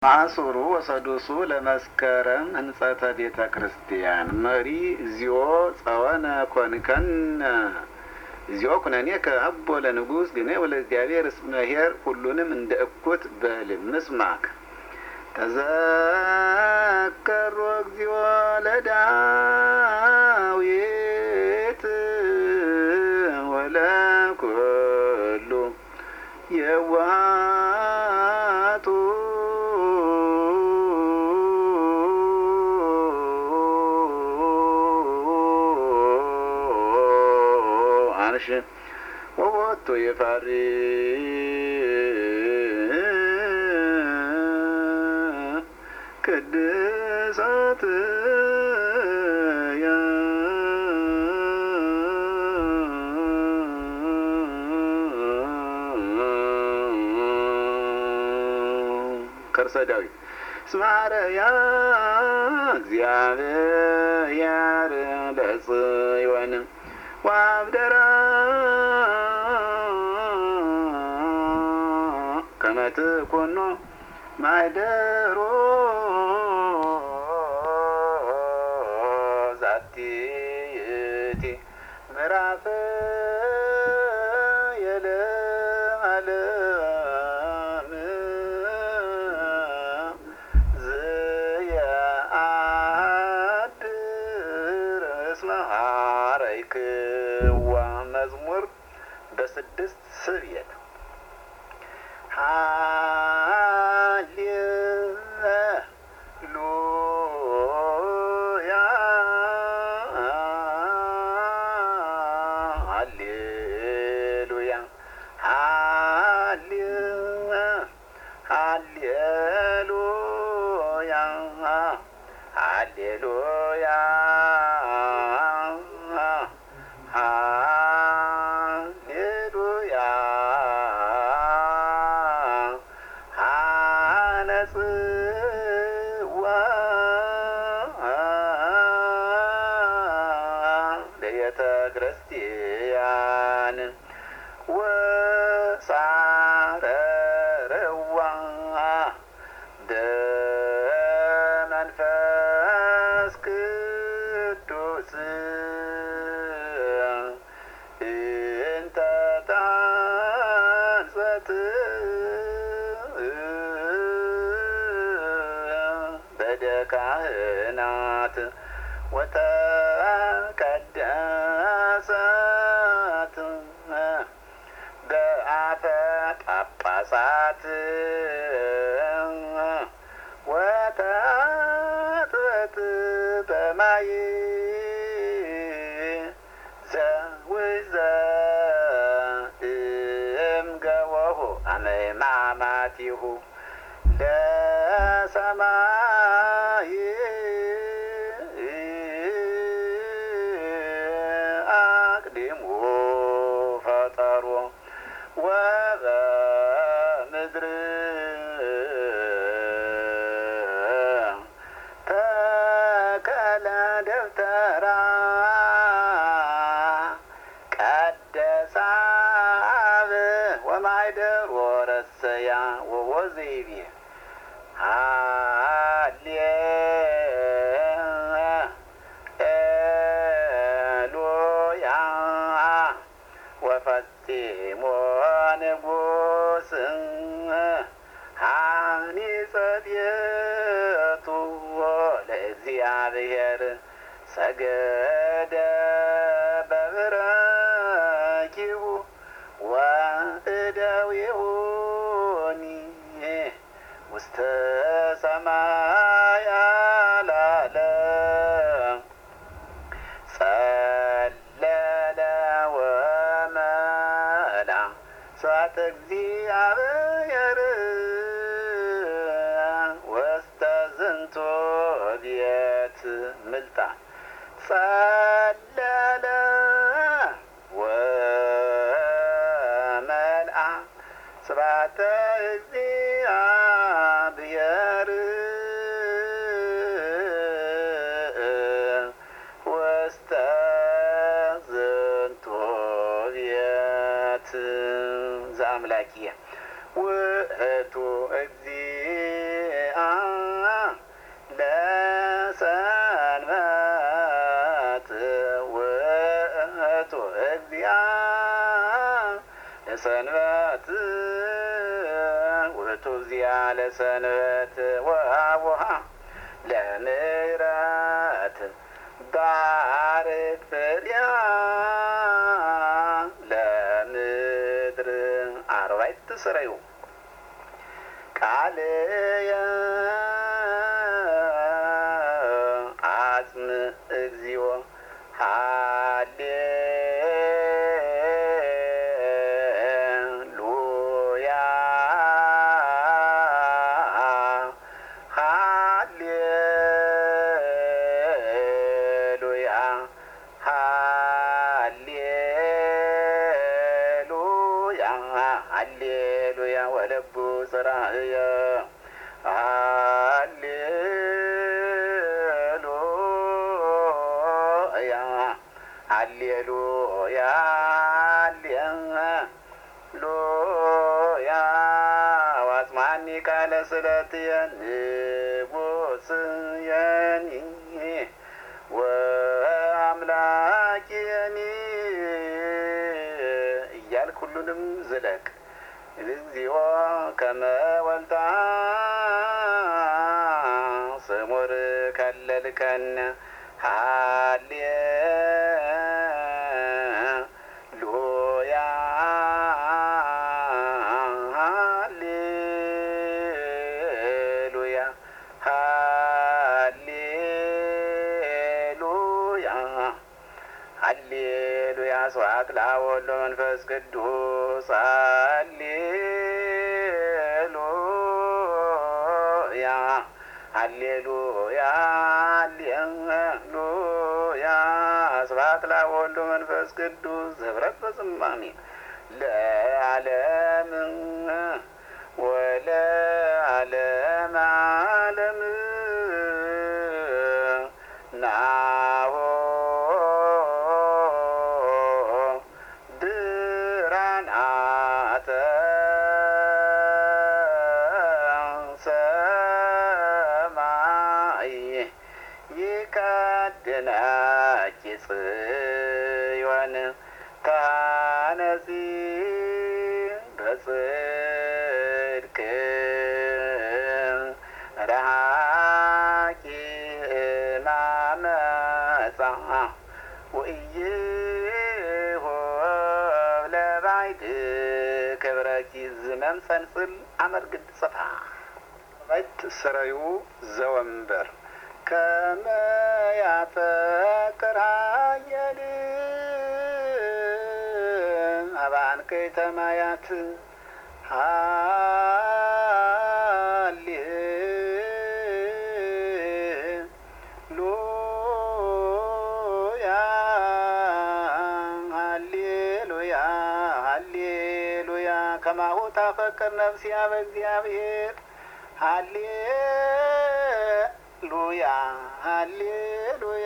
ማሱሩ ወሰዱሱ ለመስከረም ህንጸተ ቤተ ክርስቲያን መሪ እግዚኦ ጸወነ ኮንከነ እግዚኦ ኩነኔከ አቦ ለንጉሥ ግኔ ወለእግዚአብሔር እስመ ኄር ሁሉንም እንደ እኩት በልም ምስማክ ተዘከሮ እግዚኦ ለዳዊት ወለኩሉ የዋሃቱ ወወቱ የፋሪ ቅድሳት ከርሰ ዳዊት ስማረያ እግዚአብሔር ለጽዮን ወአብደራ ከመ ትኩኖ ማኅደሮ ዛቲ ይእቲ ምዕራፍ የለዓለም ዘየአድር እስመ ኀረይክዋ መዝሙር በ6 ስብየት ሃሌሉያ ሃሌሉያ ሃሌሉያ ሃሌሉያ ሃሌሉያ ሃነጽዋ ለቤተ ክርስቲያን ወሳረርዋ በመንፈስ ቅዱስ እንተ ታንጸት በደካህናት ወተቀደሰት በአፈ ጳጳሳት ወተአጥበት በማይ ዘውዘ እምገወሁ አመ ሕማማቲሁ ለሰማይ አቅድሙ ፈጠሮ ወበምድር ተከለ ደብተራ ቀደሳ አብ ወማኅደሮ ረሰያ ወወዘይቤ ሃሌሉያ ወፈጺሞ ንጉሥ ሐኒጸ ቤቱ ለእግዚአብሔር ሰገደ በብረኪሁ ወእደዊሁኒ ውስተ ሰማይ አላለ ጸለለ ወመላ ስብሐተ እግዚአብሔር ውስተ ዝንቱ ቤት ምልጣን ጸለለ ወመልአ ስብሐተ እግዚአብሔር ውስተ ዝንቱ ቤት ዘአምላኪየ ውእቱ እግዚእ ለሰንበት ውእቱ ዚያ ለሰንበት ወሀቡሃ ለምሕረት ባርክ ፍሬያ ለምድር አርባዕት ስረዩ ቃልየ አጽም እግዚኦ ሃሌሉያ ሃሌሉያ ሃሌሉያ ሃሌሉያ ወለቡ ጽራህየ ሃሌሉያ ሃሌሉያ ሃሌሉያ ዋጽማኒ ቃለ ስእለትየ ንጉሥየኒ ወአምላክየኒ እያልክ ሁሉንም ዝለቅ። እግዚኦ ከመ ወልታ ስሙር ከለልከነ ሃሌሉያ ሃሌሉያ ሃሌሉያ ሃሌሉያ ስብሐት ለአብ ወወልድ ወመንፈስ ቅዱስ ሃሌሉያ ሃሌሉያ ሃሌሉያ ስብሐት ለአብ ወወልድ ወመንፈስ ቅዱስ ኅብረት በዝማሜ ለዓለም ወለዓለመ ዓለም ናሁ ብርሃናተ ሰማይ ይከድነኪ ጽዮን ታነጺ በጽድቅ ረሃቂ ማመፃ ወኢይሁብ ለባዕድ ክብረኪ ዝመምሰንስል አመርግድ ጽፋ ባዕድ ስረዩ ዘወንበር ከመ ያፈቅር ኃያል አባንከይተ ማያት ሃሌሉያ ሃሌሉያ ሃሌሉያ ከማሁ ታፈቅር ነፍስያ በእግዚአብሔር ሃሌሉያ ሃሌሉያ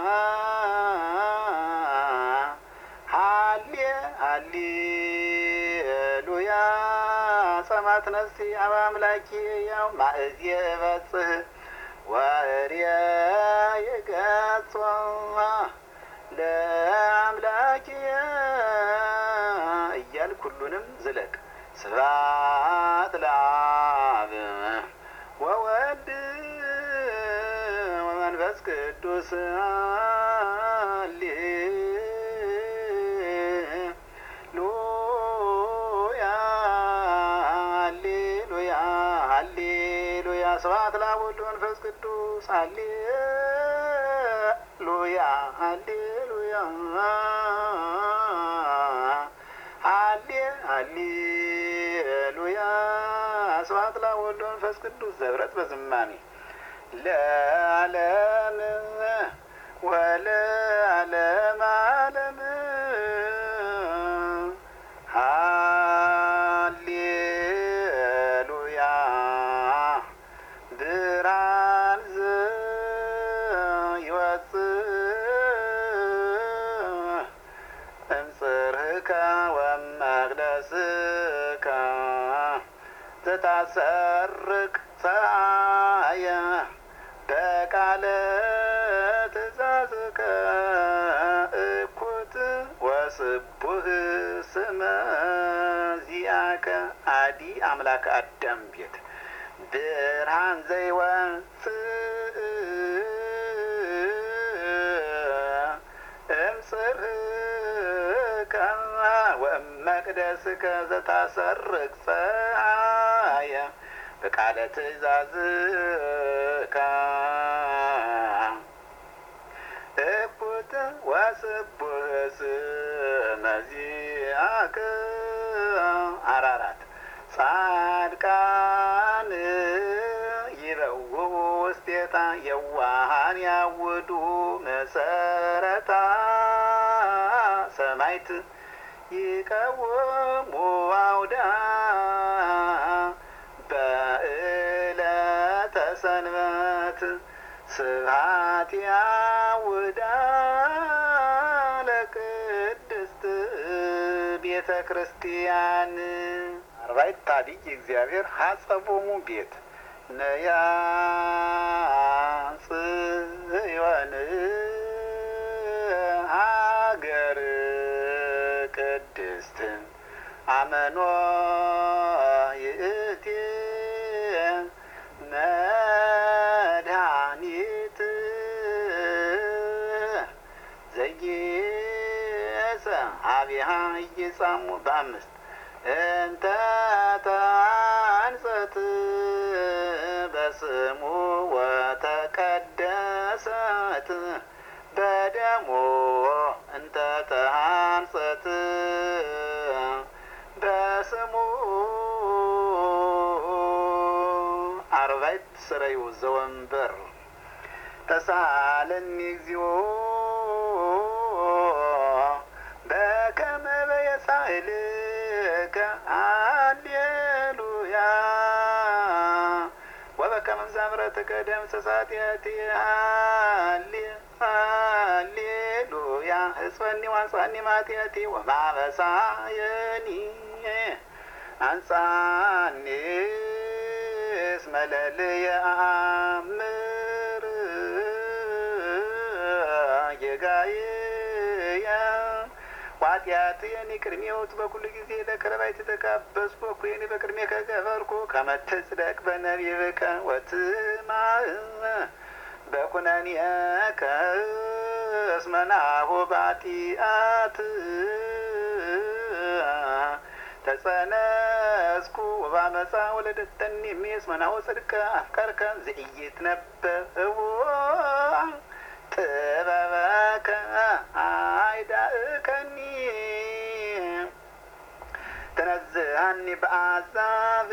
ሃሌሉያ ጸማት ነፍሲ አብ አምላኪ ያው ማእዝየ በጽሕ ወእርየ ይገጾ ለአምላኪየ እያልክ ሁሉንም ዝለቅ። ስብሐት ለአብ ወወልድ ወመንፈስ ቅዱስ ሃሌሉያ ሃሌሉያ ሃሌሉያ ስብሐት ለአብ ወወልድ ወመንፈስ ቅዱስ ሃሌሉያ ሃሌሉያ ሃሌሉያ ስብሐት ለአብ ወወልድ ወመንፈስ ቅዱስ ዘብረት በዝማሜ ለዓለም ወለዓለመ ዓለም ሃሌሉያ ብርሃን ዘይወጽእ እምጽርሕከ ወመቅደስከ ዘታሰርቅ ፀሐየ በቃለ ትእዛዝከ እኩት ወስቡህ መዚአከ አዲ አምላክ አዳም ቤት ብርሃን ዘይወፅእ እምጽርሕከ ወእመቅደስከ ዘታሰርቅ ፀሐየ በቃለ ትእዛዝከ እኩት ወስቡሕ ስመ ዚአከ አራራት ጻድቃን ይበውኡ ውስቴታ የዋሃን ያውዱ መሰረታ ሰማይት ይቀውሙ አውዳ በዕለተ ሰንበት ስብሐት ያውዳ ለቅድስት ቤተ ክርስቲያን አርባዕት ታዲግ እግዚአብሔር ሀጸቦሙ ቤት ነያ ጽዮን ሀገር ቅድስት አመኖ ይእቲ መድኃኒት ዘጌሰ ሀቢሃ እይጻሙ በአምስት እንተ ተአንጸት በስሙ ወተቀደሰት በደሙ እንተ ተአንጸት በስሙ አርባዕት ስረዩ ዘወንበር ተሳለኒ እግዚኦ በከመ በየሳህልከ ሃሌሉያ ወበከመ ምዛምረትከ ደምሰሳት ኃጢአቴ ሃሌሉያ ሕጽበኒ ወአንጻኒ እምኃጢአቴ ወማበሳየኒ አንጻኒ እስመ ለልየ አእምር ጌጋዬየ ኃጢአቴን ይቅር እምይእቱ በኩሉ ጊዜ ለከረባይት ተካበስኩ እኩየኒ በቅድሜከ ገበርኩ ከመ ትጽደቅ በነቢብከ ወትማዕ በኩነኔከ እስመ ናሁ በኃጢአት ተጸነስኩ ወባመፃ ወለደተኒ እምየ እስመ ናሁ ጽድቀ አፍቀርከ ዘኢይትነበብ ጥበበከ አይዳእከኒ ተነዝሃኒ በአሕዛብ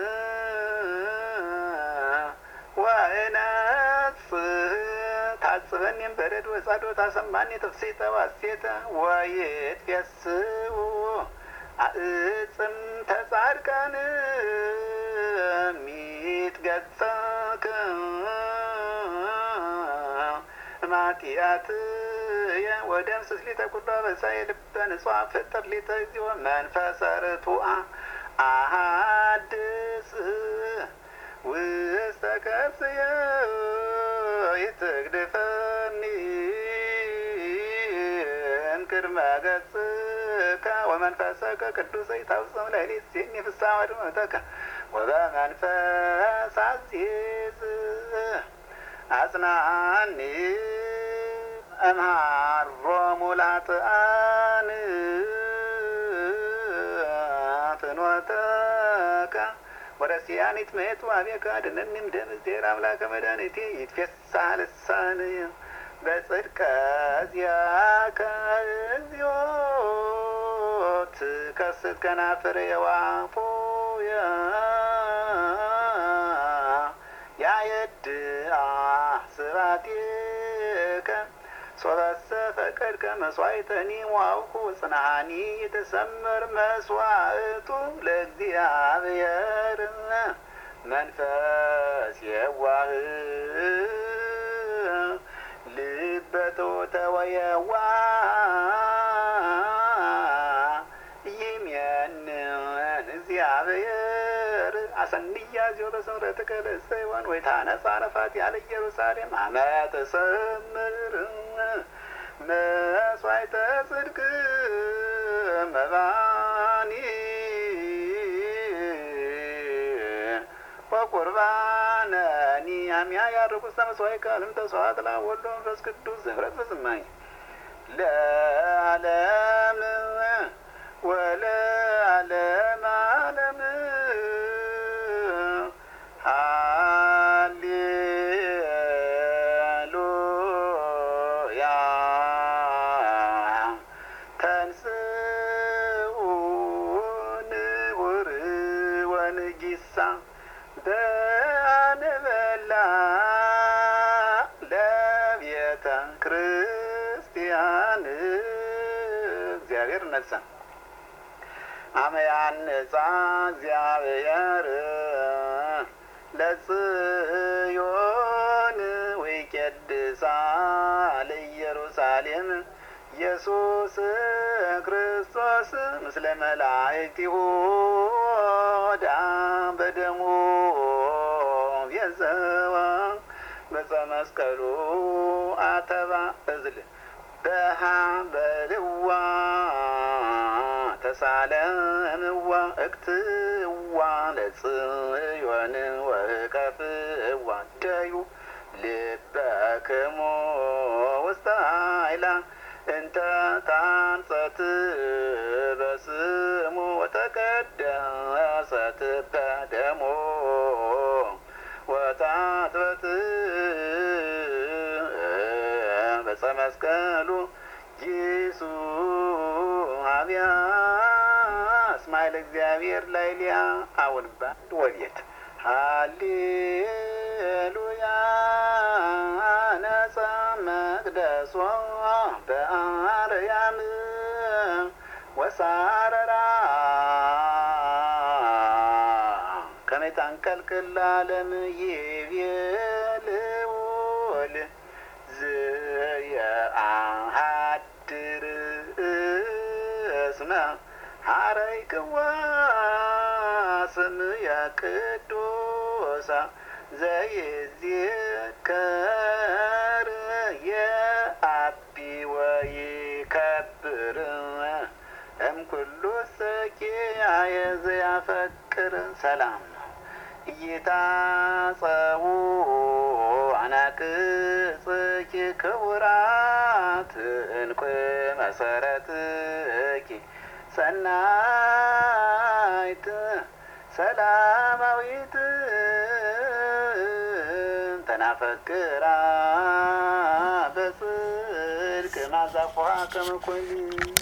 ወእነጽህ ታጽበኒም በረድ ወጻዶ ታሰማኒ ትፍሥሕተ ወሐሤተ ወይትፌስሑ አዕጽምተ ጻድቃን ሚትገጸከ እምኃጢአትየ ወደምስስ ሊተ ኩሎ አበሳየ ልበ ንጹሐ ፍጥር ሊተ እግዚኦ መንፈሰ ርቱዐ አሐድስ ውስተ ከርሥየ ይትግድፈኒ እምቅድመ ገጽከ ወመንፈሰከ ቅዱሰ ይታውፅም ላዕሌትኒ ፍስሐ ወድኅነተከ ወበመንፈስ አዜዝ አጽናኒ እምሃሮሙ ለኃጥኣን ፍኖተከ ወረሲያን ይትመየጡ ኀቤከ አድኅነኒ እምደም እግዚአብሔር አምላከ መድኃኒቴ ይትፌሳህ ልሳንየ በጽድቀ ዚአከ እግዚኦ ትከስት ከናፍርየ ወአፉየ ያየድአ ስብሐቲከ ሶበሰ ፈቀድከ መስዋዕተኒ ወአውኩ ጽንዓኒ የተሰመር መስዋዕቱ ለእግዚአብሔር መንፈስ የዋህ ልበ ትሑት ወየዋህ ይሜንን እግዚአብሔር አሰንያ ዚኦ በስምረትከ ለጽዮን ወይታነጻ ነፋት ያለ ኢየሩሳሌም አመ ትሰምር መስዋዕተ ጽድቅ መባ ወቁርባነኒ አሚያ ያርጉስ ተመስዋዕከ እምተስዋዕት ለወልድ ወመንፈስ ቅዱስ ዘህረት በስማኝ ለዓለም ወለዓለመ ዓለም ሃሌሉያ ተንሥኡ ንቡር ወንጊሳ በአንበላ ለቤተ ክርስቲያን እግዚአብሔር ነሳ አመ ያንጻ እግዚአብሔር ለጽዮን ወይቄድሳ ለኢየሩሳሌም ኢየሱስ ክርስቶስ ምስለ መላእክቲሁ ወዳ በደሙ የዘዋ በፀ መስቀሉ አተባ እዝል በሃ በልዋ ተሳለምዋ እክትዋ ለጽዮን ወእቀፍዋ ደዩ ልበክሙ ውስተ ኃይላ እንተ ታንጸት በስሙ ወተቀደሰት በደሙ ወታጥበት በፀ መስቀሉ ኢየሱ አብያ እስማኤል እግዚአብሔር ላይሊያ አሁን ባንድ ወቤት ሃሌሉያ ነጻ መቅደሶ በአርያም ወሳረራ ከመታንቀልቅል ዓለም ይቤልውል ዘየአሐድር እስመ ሐረይክዋ ስምየ ቅዱሳ ዘይዝከር የአቢ ወይከብር እምኩሉ ሰኪያየ ዘያፈቅር ሰላም ኢይታጸው አናቅጽኪ ክቡራት እንቁ መሰረትኪ ሰናይት ሰላማዊት ተናፈቅራ በጽድቅ ማዛፏ ከመኮንን